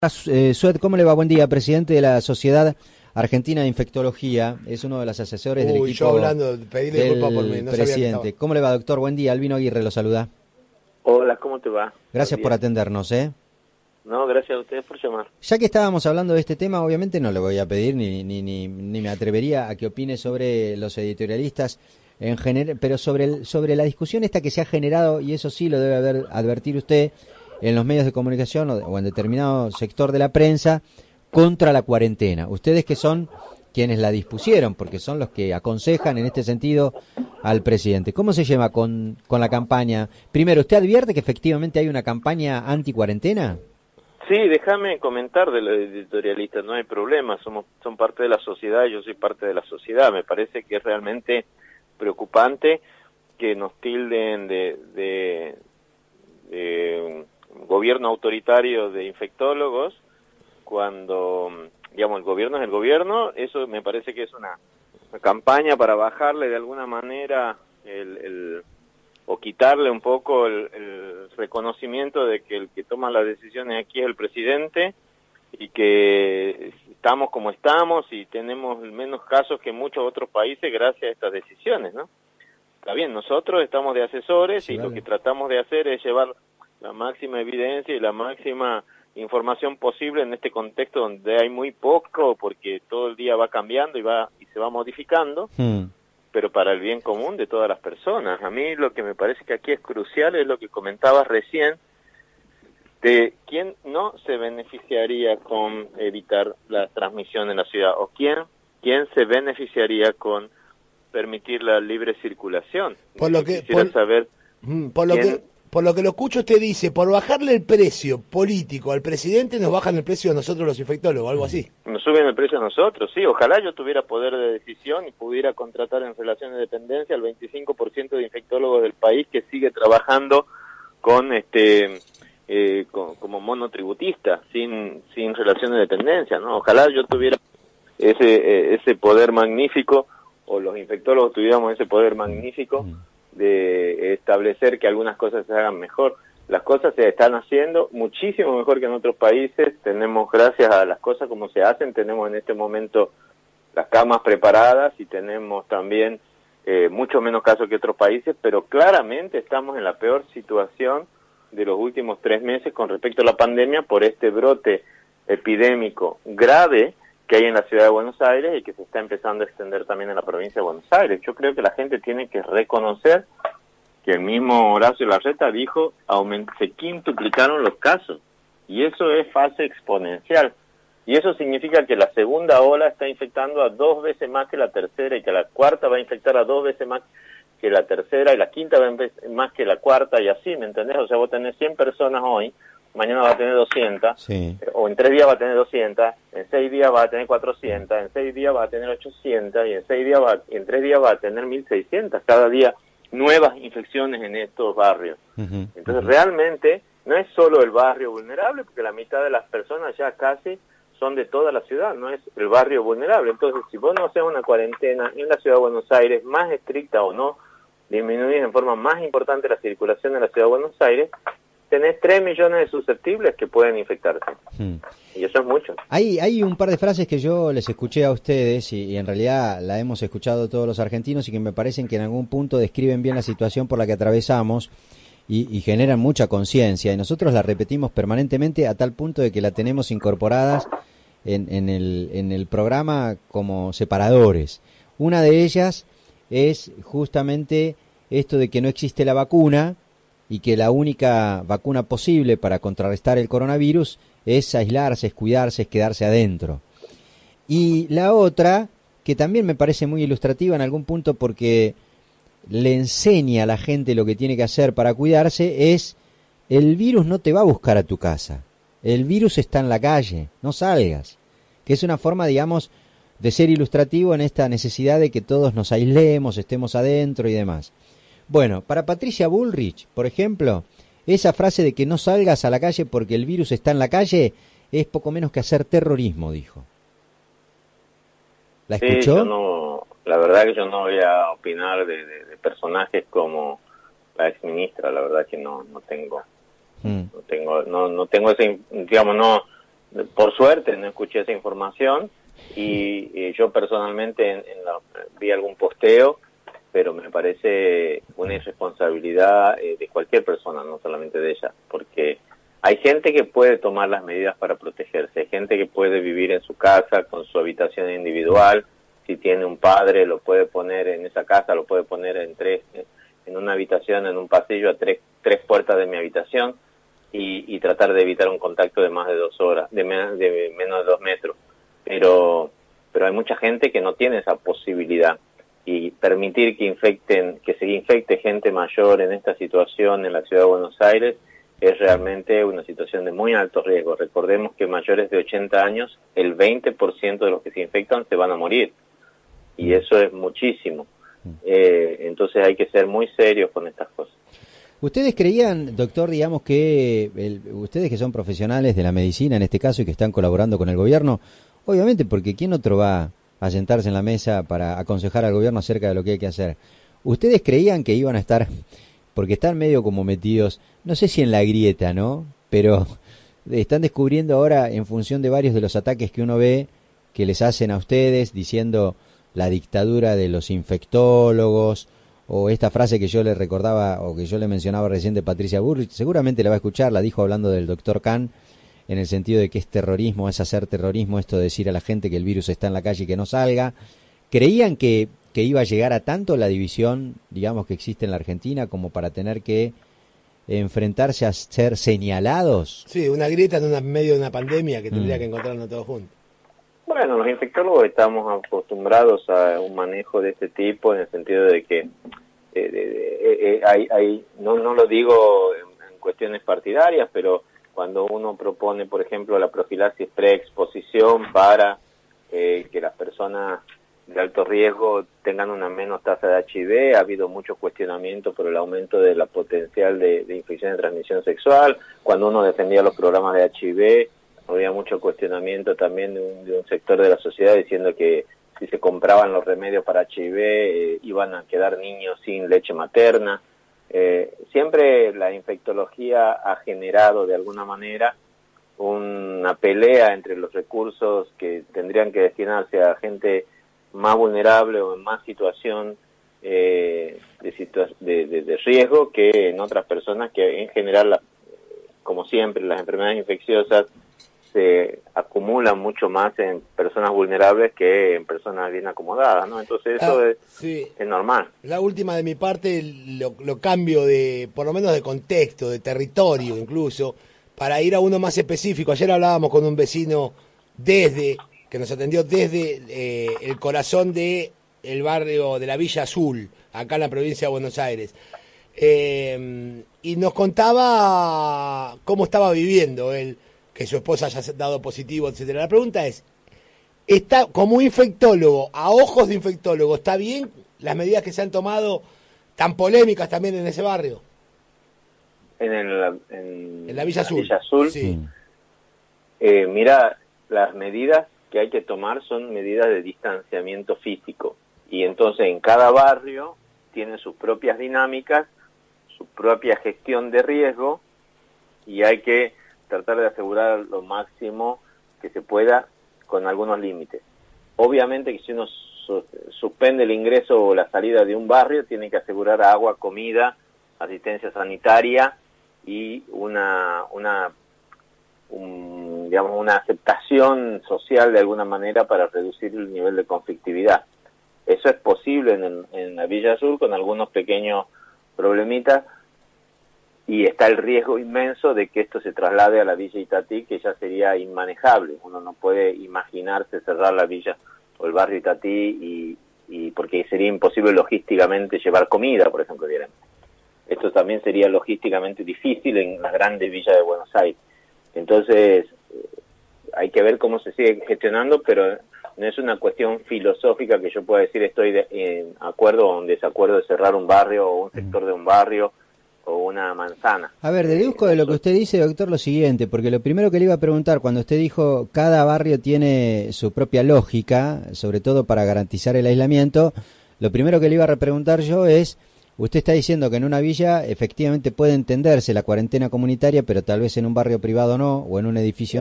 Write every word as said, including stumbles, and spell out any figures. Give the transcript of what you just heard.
Eh, Sued, ¿cómo le va? Buen día, presidente de la Sociedad Argentina de Infectología, es uno de los asesores Uy, del yo equipo hablando, pedirle del disculpas por mí, no sabía que presidente. estaba. ¿Cómo le va, doctor? Buen día, Albino Aguirre lo saluda. Hola, ¿cómo te va? Gracias por atendernos, ¿eh? No, gracias a ustedes por llamar. Ya que estábamos hablando de este tema, obviamente no le voy a pedir ni, ni, ni, ni me atrevería a que opine sobre los editorialistas en general, pero sobre, el, sobre la discusión esta que se ha generado, y eso sí lo debe haber, advertir usted, en los medios de comunicación o, o en determinado sector de la prensa, contra la cuarentena. Ustedes que son quienes la dispusieron, porque son los que aconsejan en este sentido al presidente. ¿Cómo se llama con, con la campaña? Primero, ¿usted advierte que efectivamente hay una campaña anti-cuarentena? Sí, déjame comentar de los editorialistas, no hay problema, somos son parte de la sociedad, yo soy parte de la sociedad. Me parece que es realmente preocupante que nos tilden de, de, de gobierno autoritario de infectólogos, cuando, digamos, el gobierno es el gobierno. Eso me parece que es una, una campaña para bajarle de alguna manera el, el o quitarle un poco el, el reconocimiento de que el que toma las decisiones aquí es el presidente, y que estamos como estamos y tenemos menos casos que muchos otros países gracias a estas decisiones, ¿no? Está bien, nosotros estamos de asesores, sí, y vale. Lo que tratamos de hacer es llevar la máxima evidencia y la máxima información posible en este contexto donde hay muy poco, porque todo el día va cambiando y va y se va modificando, hmm. pero para el bien común de todas las personas. A mí lo que me parece que aquí es crucial es lo que comentabas recién, de quién no se beneficiaría con evitar la transmisión en la ciudad, o quién, quién se beneficiaría con permitir la libre circulación. Por lo que, Quisiera por, saber por lo quién, que por lo que lo escucho, usted dice, por bajarle el precio político al presidente, nos bajan el precio a nosotros los infectólogos, algo así. Nos suben el precio a nosotros, sí. Ojalá yo tuviera poder de decisión y pudiera contratar en relación de dependencia al veinticinco por ciento de infectólogos del país que sigue trabajando con este eh, con, como monotributista, sin sin relación de dependencia, ¿no? Ojalá yo tuviera ese eh, ese poder magnífico, o los infectólogos tuviéramos ese poder magnífico de establecer que algunas cosas se hagan mejor. Las cosas se están haciendo muchísimo mejor que en otros países. Tenemos, gracias a las cosas como se hacen, tenemos en este momento las camas preparadas y tenemos también eh, mucho menos casos que otros países, pero claramente estamos en la peor situación de los últimos tres meses con respecto a la pandemia por este brote epidémico grave que hay en la ciudad de Buenos Aires y que se está empezando a extender también en la provincia de Buenos Aires. Yo creo que la gente tiene que reconocer que el mismo Horacio Larreta dijo, aument- se quintuplicaron los casos, y eso es fase exponencial, y eso significa que la segunda ola está infectando a dos veces más que la tercera, y que la cuarta va a infectar a dos veces más que la tercera, y la quinta va a infectar más que la cuarta, y así, ¿me entendés? O sea, vos tenés cien personas hoy, mañana va a tener doscientas, sí. O en tres días va a tener doscientas, en seis días va a tener cuatrocientas, en seis días va a tener ochocientas, y en seis días va, y en tres días va a tener mil seiscientas cada día nuevas infecciones en estos barrios. Uh-huh, Entonces uh-huh. realmente no es solo el barrio vulnerable, porque la mitad de las personas ya casi son de toda la ciudad, no es el barrio vulnerable. Entonces, si vos no haces una cuarentena en la ciudad de Buenos Aires más estricta, o no disminuís en forma más importante la circulación en la ciudad de Buenos Aires, tenés tres millones de susceptibles que pueden infectarse. Hmm. Y eso es mucho. Hay, hay un par de frases que yo les escuché a ustedes, y, y en realidad la hemos escuchado todos los argentinos, y que me parecen que en algún punto describen bien la situación por la que atravesamos y, y generan mucha conciencia. Y nosotros la repetimos permanentemente a tal punto de que la tenemos incorporadas en, en, el, en el programa como separadores. Una de ellas es justamente esto de que no existe la vacuna, y que la única vacuna posible para contrarrestar el coronavirus es aislarse, es cuidarse, es quedarse adentro. Y la otra, que también me parece muy ilustrativa en algún punto porque le enseña a la gente lo que tiene que hacer para cuidarse, es: el virus no te va a buscar a tu casa, el virus está en la calle, no salgas. Que es una forma, digamos, de ser ilustrativo en esta necesidad de que todos nos aislemos, estemos adentro y demás. Bueno, para Patricia Bullrich, por ejemplo, esa frase de que no salgas a la calle porque el virus está en la calle es poco menos que hacer terrorismo, dijo. ¿La escuchó? Sí, yo no, la verdad que yo no voy a opinar de, de, de personajes como la exministra, la verdad que no, no tengo, hmm. no tengo, no, no tengo ese, digamos, no, por suerte no escuché esa información y eh, yo personalmente en, en la, vi algún posteo, pero me parece una irresponsabilidad eh, de cualquier persona, no solamente de ella, porque hay gente que puede tomar las medidas para protegerse, hay gente que puede vivir en su casa con su habitación individual, si tiene un padre lo puede poner en esa casa, lo puede poner en tres, en una habitación, en un pasillo a tres, tres puertas de mi habitación y, y tratar de evitar un contacto de más de dos horas, de, me, de menos de dos metros, pero pero hay mucha gente que no tiene esa posibilidad y permitir que infecten, que se infecte gente mayor en esta situación en la ciudad de Buenos Aires es realmente una situación de muy alto riesgo. Recordemos que mayores de ochenta años, el veinte por ciento de los que se infectan se van a morir. Y eso es muchísimo. Eh, entonces hay que ser muy serios con estas cosas. ¿Ustedes creían, doctor, digamos que el, ustedes que son profesionales de la medicina en este caso y que están colaborando con el gobierno, obviamente porque ¿quién otro va a sentarse en la mesa para aconsejar al gobierno acerca de lo que hay que hacer? ¿Ustedes creían que iban a estar, porque están medio como metidos, no sé si en la grieta, ¿no? Pero están descubriendo ahora, en función de varios de los ataques que uno ve, que les hacen a ustedes, diciendo la dictadura de los infectólogos, o esta frase que yo le recordaba, o que yo le mencionaba recién de Patricia Bullrich, seguramente la va a escuchar, la dijo hablando del doctor Khan, en el sentido de que es terrorismo, es hacer terrorismo, esto de decir a la gente que el virus está en la calle y que no salga. ¿Creían que, que iba a llegar a tanto la división, digamos, que existe en la Argentina, como para tener que enfrentarse a ser señalados? Sí, una grieta en una, medio de una pandemia que tendría mm. que encontrarnos todos juntos. Bueno, los infectólogos estamos acostumbrados a un manejo de este tipo, en el sentido de que eh, de, de, eh, hay, hay, no, no lo digo en, en cuestiones partidarias, pero cuando uno propone, por ejemplo, la profilaxis preexposición para eh, que las personas de alto riesgo tengan una menos tasa de H I V, ha habido mucho cuestionamiento por el aumento de la potencial de, de infección de transmisión sexual. Cuando uno defendía los programas de H I V, había mucho cuestionamiento también de un, de un sector de la sociedad diciendo que si se compraban los remedios para H I V eh, iban a quedar niños sin leche materna. Eh, siempre la infectología ha generado de alguna manera una pelea entre los recursos que tendrían que destinarse a gente más vulnerable o en más situación eh, de, situa de, de, de riesgo que en otras personas que en general, la, como siempre, las enfermedades infecciosas se acumulan mucho más en personas vulnerables que en personas bien acomodadas, ¿no? Entonces eso ah, es, sí. es normal. La última de mi parte, lo, lo cambio de, por lo menos de contexto, de territorio incluso, para ir a uno más específico. Ayer hablábamos con un vecino desde, que nos atendió desde eh, el corazón de el barrio de la Villa Azul, acá en la provincia de Buenos Aires. Eh, y nos contaba cómo estaba viviendo él, que su esposa haya dado positivo, etcétera. La pregunta es, está como infectólogo, a ojos de infectólogo, ¿está bien las medidas que se han tomado, tan polémicas también en ese barrio? En, el, en, en la Villa Azul. Villa Azul. Sí. Eh, mira, las medidas que hay que tomar son medidas de distanciamiento físico. Y entonces en cada barrio tiene sus propias dinámicas, su propia gestión de riesgo, y hay que tratar de asegurar lo máximo que se pueda con algunos límites. Obviamente que si uno su suspende el ingreso o la salida de un barrio, tiene que asegurar agua, comida, asistencia sanitaria y una una un, digamos una aceptación social de alguna manera para reducir el nivel de conflictividad. Eso es posible en, el, en la Villa Azul con algunos pequeños problemitas, y está el riesgo inmenso de que esto se traslade a la Villa Itatí, que ya sería inmanejable. Uno no puede imaginarse cerrar la villa o el barrio Itatí y, y porque sería imposible logísticamente llevar comida, por ejemplo, dirán. Esto también sería logísticamente difícil en las grandes villas de Buenos Aires. Entonces, hay que ver cómo se sigue gestionando, pero no es una cuestión filosófica que yo pueda decir estoy de, en acuerdo o en desacuerdo de cerrar un barrio o un sector de un barrio o una manzana. A ver, deduzco de lo que usted dice, doctor, lo siguiente, porque lo primero que le iba a preguntar, cuando usted dijo cada barrio tiene su propia lógica, sobre todo para garantizar el aislamiento, lo primero que le iba a repreguntar yo es, usted está diciendo que en una villa efectivamente puede entenderse la cuarentena comunitaria, pero tal vez en un barrio privado no, o en un edificio